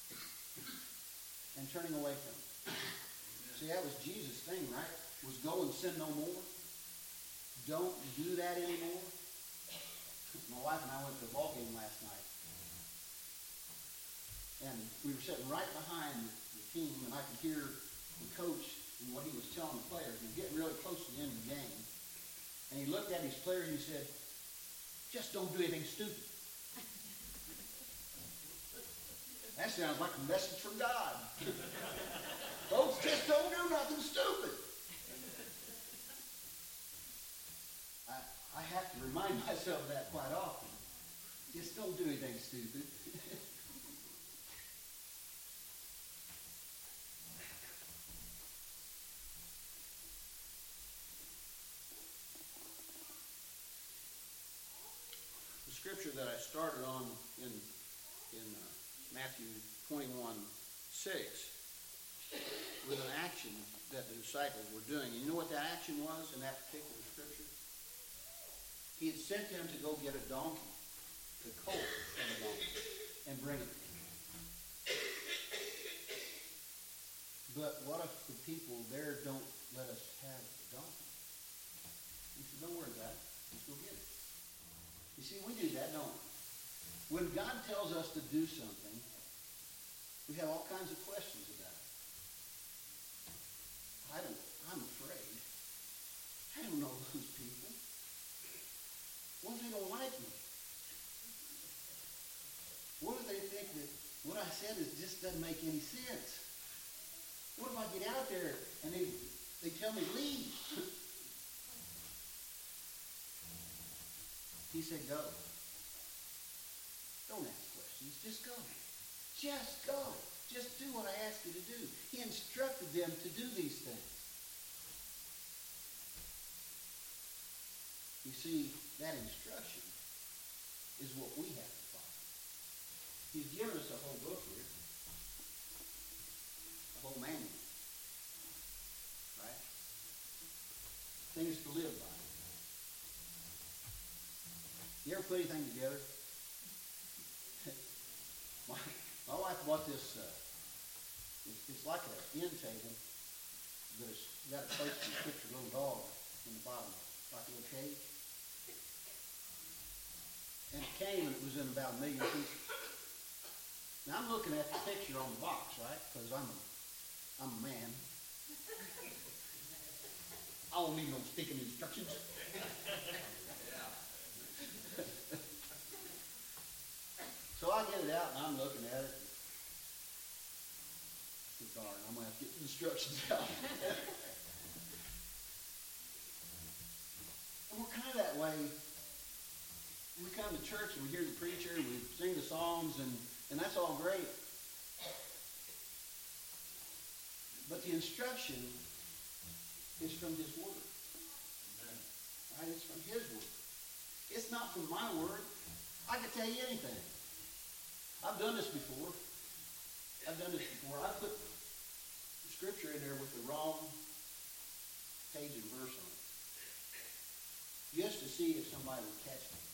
and turning away from it. See, that was Jesus' thing, right? Was go and sin no more. Don't do that anymore. My wife and I went to a ball game last night. And we were sitting right behind the team, and I could hear the coach and what he was telling the players. He was getting really close to the end of the game. And he looked at his players and he said, just don't do anything stupid. That sounds like a message from God. Folks, just don't do nothing stupid. I have to remind myself of that quite often. Just don't do anything stupid. The scripture that I started on in Matthew 21:6 was an action that the disciples were doing. And you know what that action was in that particular scripture? He had sent them to go get a donkey, the colt of a donkey, and bring it to him. But what if the people there don't let us have the donkey? He said, don't worry about it. Let's go get it. You see, we do that, don't we? When God tells us to do something, we have all kinds of questions about it. I'm afraid. I don't know those people. What if they don't like me? What if they think that what I said just doesn't make any sense? What if I get out there and they tell me leave? He said, go. Don't ask questions. Just go. Just go. Just do what I asked you to do. He instructed them to do these things. You see, that instruction is what we have to follow. He's given us a whole book here. A whole manual. Right? Things to live by. You ever put anything together? My wife bought this, it's like an end table, but it's got a place to put your little dog in the bottom, like a little cage. And it came and it was in about 1 million pieces. Now I'm looking at the picture on the box, right? Because I'm a man. I don't need no stinking instructions. So I get it out and I'm looking at it. Good darn, I'm going to have to get the instructions out. And we're kind of that way. We come to church and we hear the preacher and we sing the songs and that's all great. But the instruction is from his word. Right? It's from his word. It's not from my word. I can tell you anything. I've done this before. I put the scripture in there with the wrong page and verse on it. Just to see if somebody would catch me.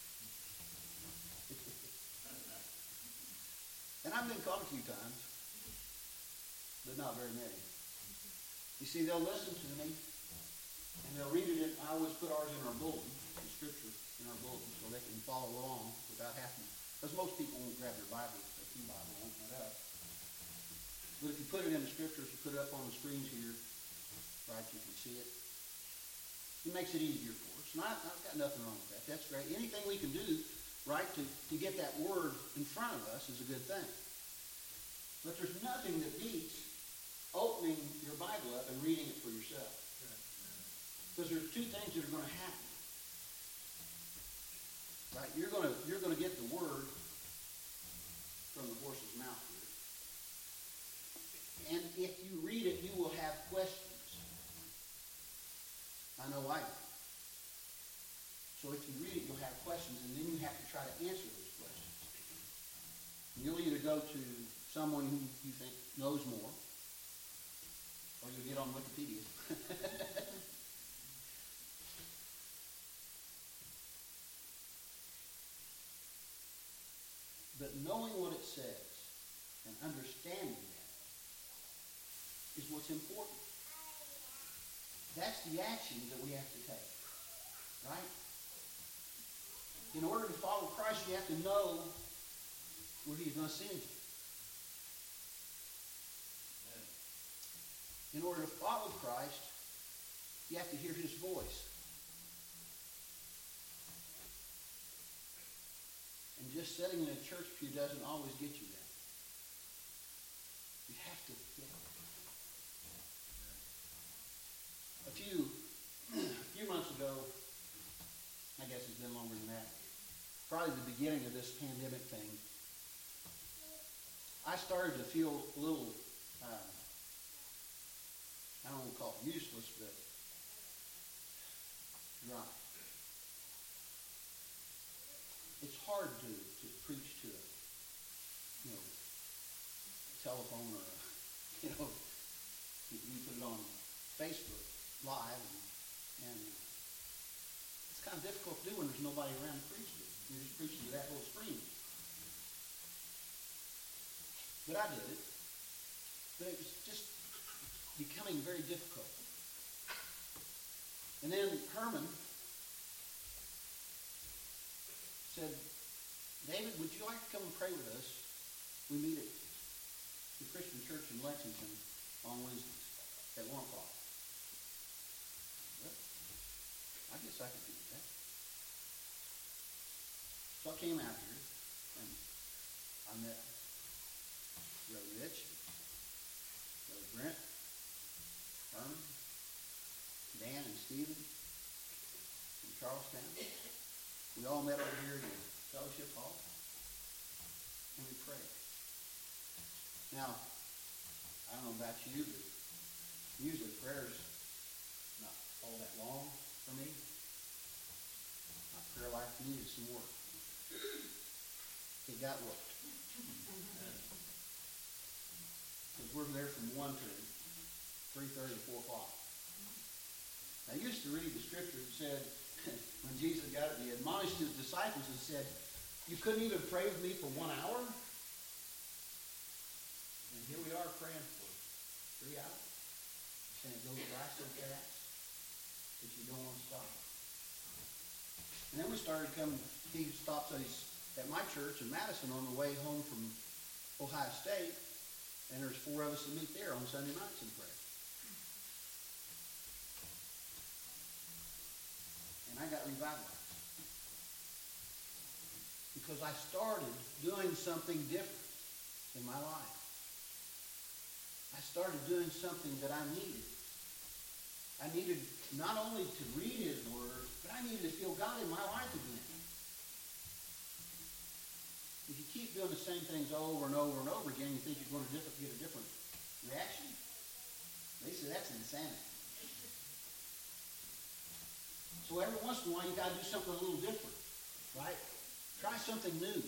And I've been caught a few times, but not very many. You see, they'll listen to me, and they'll read it. I always put ours in our bulletin, the scripture in our bulletin, so they can follow along without having to. Because most people won't grab their Bible, their key Bible won't put up. But if you put it in the scriptures, you put it up on the screens here, right, you can see it. It makes it easier for us. And I've got nothing wrong with that. That's great. Anything we can do, right, to get that word in front of us is a good thing. But there's nothing that beats opening your Bible up and reading it for yourself. Because there's two things that are going to happen. Right? You're going to get the word from the horse's mouth here. And if you read it, you will have questions. I know I do. So if you read it, you'll have questions, and then you have to try to answer those questions. And you'll either go to someone who you think knows more, or you'll get on Wikipedia. But knowing what it says and understanding that is what's important. That's the actions that we have to take. Right? In order to follow Christ, you have to know where he's going to send you. In order to follow Christ, you have to hear his voice. And just sitting in a church pew doesn't always get you there. You have to get it. A few months ago, I guess it's been longer than that, probably the beginning of this pandemic thing, I started to feel a little, I don't want to call it useless, but dry. It's hard to preach to a telephone or you put it on Facebook Live and it's kind of difficult to do when there's nobody around to preach to. You're just preaching to that little screen. But I did it. But it was just becoming very difficult. And then Herman said, David, would you like to come and pray with us? We meet at the Christian Church in Lexington on Wednesdays at 1 o'clock. Well, I guess I could do that. So I came out here and I met Brother Rich, Brother Brent, Herman, Dan and Stephen from Charlestown. We all met over here in the fellowship hall, and we prayed. Now, I don't know about you, but usually prayer's not all that long for me. My prayer life needed some work. It got worked. Because we're there from 1 to 3:30 to 4 o'clock. I used to read the scripture that said, when Jesus got it, he admonished his disciples and said, you couldn't even pray with me for 1 hour? And here we are praying for 3 hours. And it goes by so fast that you don't want to stop. And then we started coming, he stops at my church in Madison on the way home from Ohio State, and there's 4 of us that meet there on Sunday nights and pray. And I got revitalized. Because I started doing something different in my life. I started doing something that I needed. I needed not only to read his word, but I needed to feel God in my life again. If you keep doing the same things over and over and over again, you think you're going to get a different reaction? They say that's insanity. So every once in a while, you got to do something a little different, right? Try something new.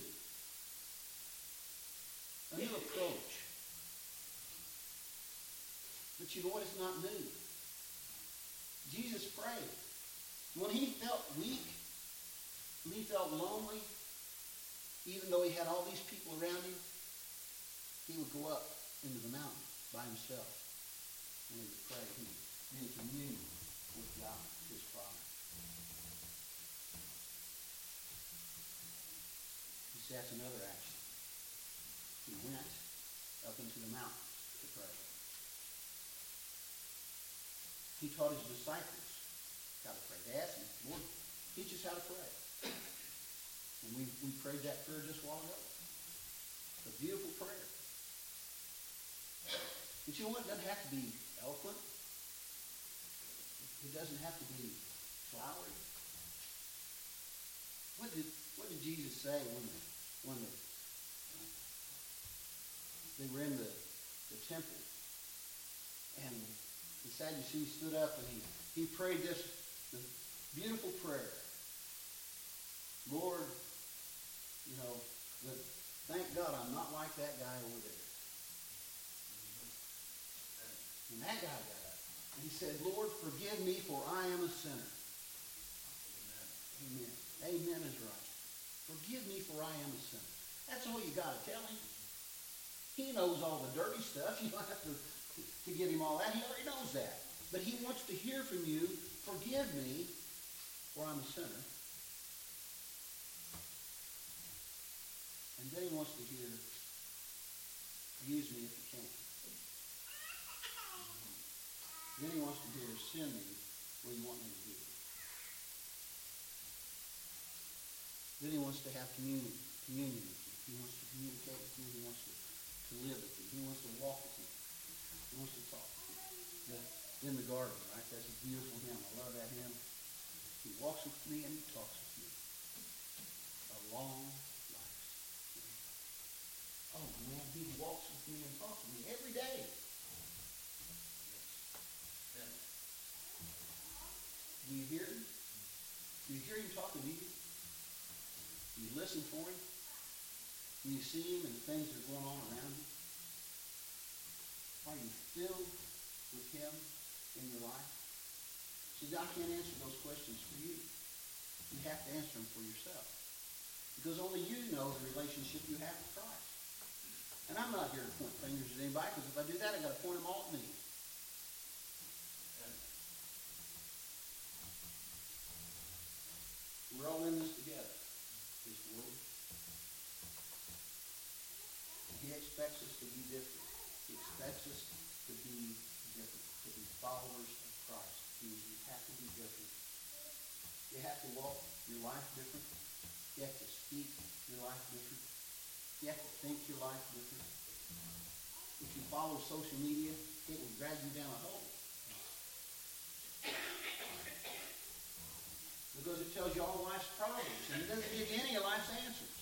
A new approach. But you know what? It's not new. Jesus prayed. When he felt weak, when he felt lonely, even though he had all these people around him, he would go up into the mountain by himself. And he would pray. He would be in communion with God, his Father. He said that's another action. He went up into the mountains to pray. He taught his disciples how to pray. They asked him, Lord, teach us how to pray. And we prayed that prayer just a while ago. It's a beautiful prayer. But you know what? It doesn't have to be eloquent. It It doesn't have to be flowery. What did Jesus say when they were in the temple, and the Sadducees stood up and he prayed this beautiful prayer. Lord, thank God I'm not like that guy over there. And that guy got up and he said, Lord, forgive me, for I am a sinner. Amen. Amen is right. Forgive me, for I am a sinner. That's all you got to tell him. He knows all the dirty stuff. You don't have to give him all that. He already knows that. But he wants to hear from you, forgive me, for I'm a sinner. And then he wants to hear, use me if you can. Then he wants to hear, send me where you want me to be. Then he wants to have communion with you. He wants to communicate with you. He wants to live with you. He wants to walk with you. He wants to talk with you. In the garden, right? That's a beautiful hymn. I love that hymn. He walks with me and he talks with me. A long life. Oh man, he walks with me and talks with me every day. Do you hear him? Do you hear him talking to you? Do you listen for him? Do you see him and the things that are going on around you? Are you filled with him in your life? See, I can't answer those questions for you. You have to answer them for yourself. Because only you know the relationship you have with Christ. And I'm not here to point fingers at anybody, because if I do that, I've got to point them all at me. We're all in this together, this world. And he expects us to be different. He expects us to be different, to be followers of Christ. You have to be different. You have to walk your life different. You have to speak your life different. You have to think your life different. If you follow social media, it will drag you down a hole. Because it tells you all life's problems, and it doesn't give you any of life's answers.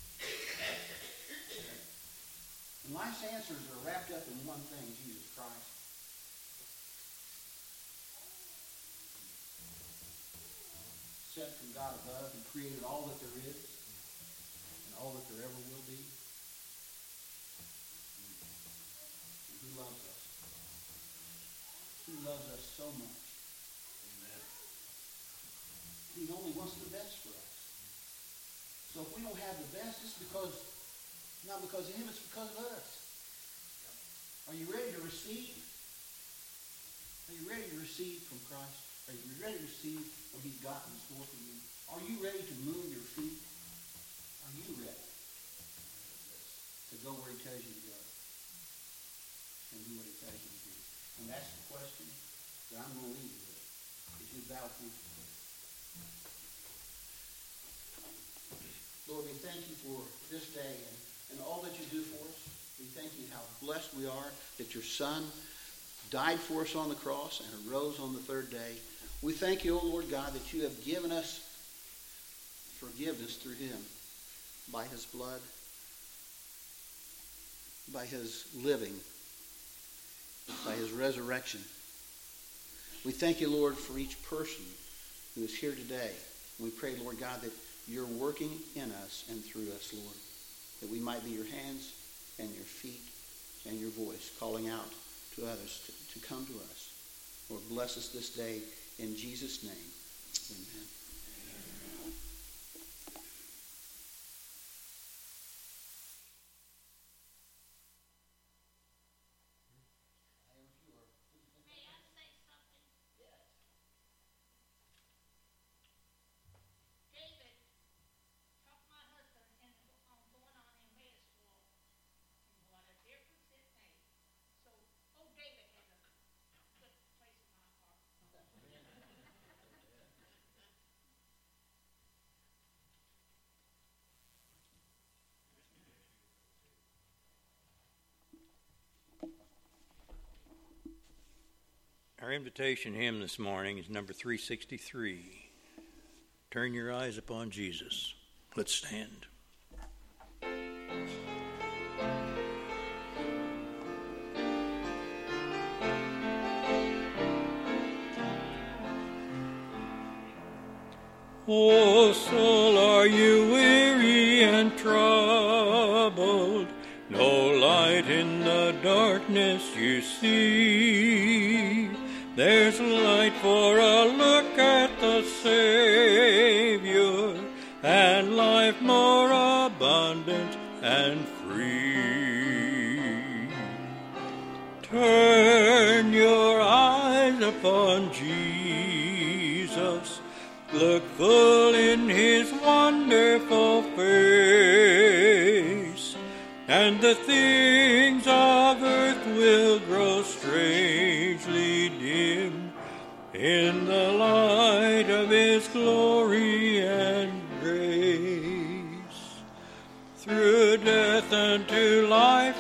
And life's answers are wrapped up in one thing, Jesus Christ. Set from God above and created all that there is and all that there ever will be. And who loves us? Who loves us so much? He only wants the best for us. So if we don't have the best, it's not because of him, it's because of us. Are you ready to receive? Are you ready to receive from Christ? Are you ready to receive what he's got in store for you? Are you ready to move your feet? Are you ready to go where he tells you to go? And do what he tells you to do? And that's the question that I'm going to leave you with. If you bow with me. Lord, we thank you for this day and all that you do for us. We thank you how blessed we are that your Son died for us on the cross and arose on the third day. We thank you, O Lord God, that you have given us forgiveness through him by his blood, by his living, by his resurrection. We thank you, Lord, for each person who is here today. We pray, Lord God, that you're working in us and through us, Lord, that we might be your hands and your feet and your voice calling out to others to come to us. Lord, bless us this day in Jesus' name. Amen. Our invitation hymn this morning is number 363. Turn your eyes upon Jesus. Let's stand. O soul, are you weary and troubled? No light in the darkness you see. There's light for a look at the Savior, and life more abundant and free. Turn your eyes upon Jesus. Look full in his wonderful face, and the things of earth will grow strangely dim in the light of his glory and grace. Through death unto life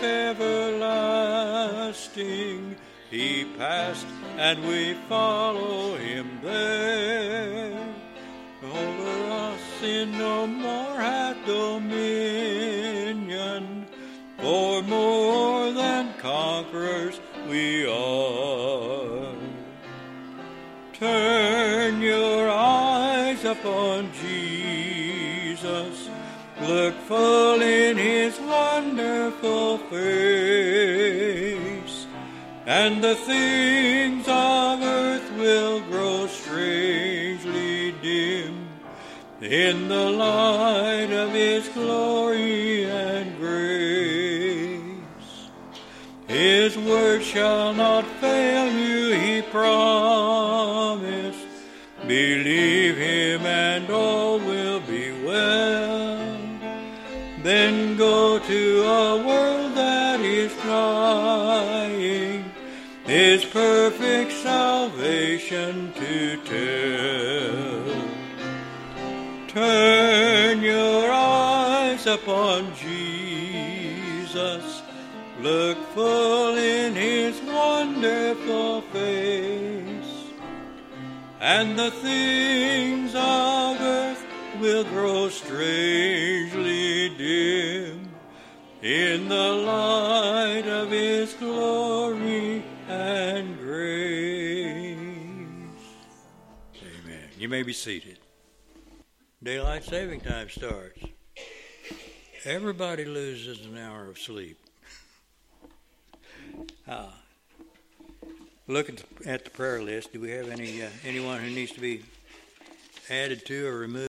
everlasting he passed, and we follow him there. Over us sin no more hath dominion, for more than conquerors we are. Turn your eyes upon Jesus, look full in his wonderful face, and the things of earth will grow strangely dim in the light of his glory and grace. His word shall not fail you, he promised. Believe him and all will be well. Then go to a world that is trying his perfect salvation to tell. Turn your eyes upon Jesus, look full in his wonderful face, and the things of earth will grow strangely dim in the light of his glory and grace. Amen. You may be seated. Daylight saving time starts. Everybody loses an hour of sleep. Look at the prayer list. Do we have anyone who needs to be added to or removed?